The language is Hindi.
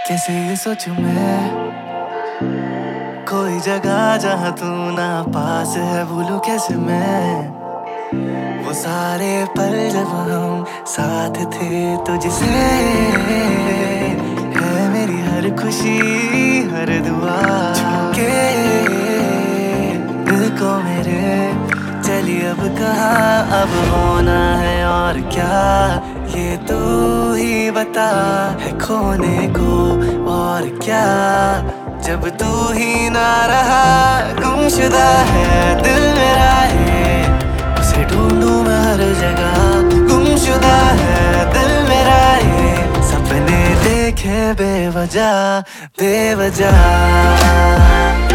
कैसे ये सोचूं मैं, कोई जगह जहाँ तू ना पास है, भूलूं कैसे मैं वो सारे पल जब हम साथ थे तुझसे। है मेरी हर खुशी हर दुआ के दिल को मेरे, चली अब कहाँ अब होना है और क्या, ये तू ही बता है खोने को और क्या। जब तू ही ना रहा गुमशुदा है दिल मेरा है, उसे ढूंढूं मैं हर जगह। गुमशुदा है दिल मेरा है, सपने देखे बेवजह बेवजह।